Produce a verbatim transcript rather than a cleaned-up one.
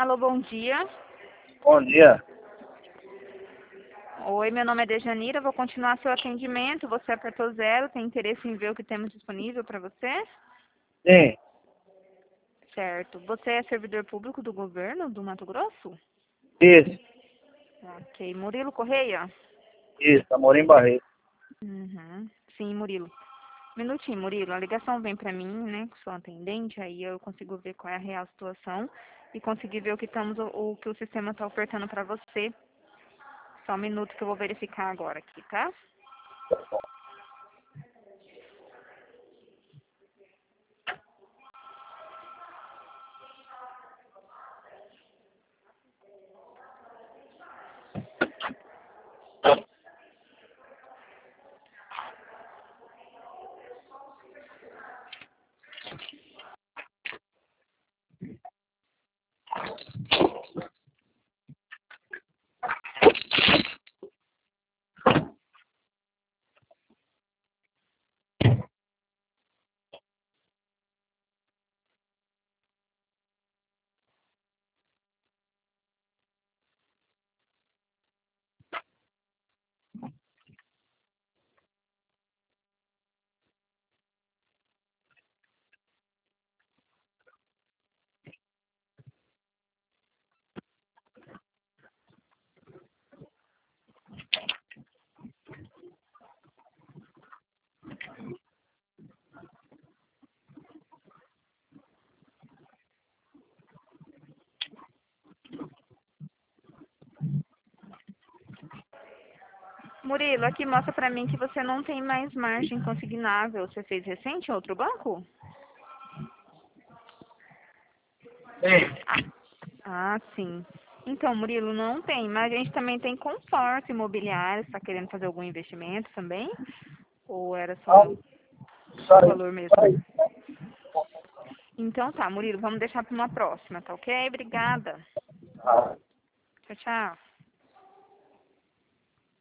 Alô, bom dia. Bom dia. Oi, meu nome é Dejanira, vou continuar seu atendimento. Você apertou zero, tem interesse em ver o que temos disponível para você? Sim, Certo. Você é servidor público do governo do Mato Grosso? isso, Ok. Murilo Correia? isso, Amorim Barreto. Uhum. Sim, Murilo. Minutinho, Murilo. A ligação vem para mim, né, que sou atendente, aí eu consigo ver qual é a real situação e conseguir ver o que, estamos, o, que o sistema está ofertando para você. Só um minuto que eu vou verificar agora aqui, tá? Murilo, aqui mostra para mim que você não tem mais margem consignável. Você fez recente em outro banco? Sim. Ah, sim. Então, Murilo, não tem, mas a gente também tem consórcio imobiliário. Você está querendo fazer algum investimento também? Ou era Ah, só o sai, valor mesmo? sai. Então tá, Murilo, vamos deixar para uma próxima, tá ok? Obrigada. Ah. Tchau, tchau.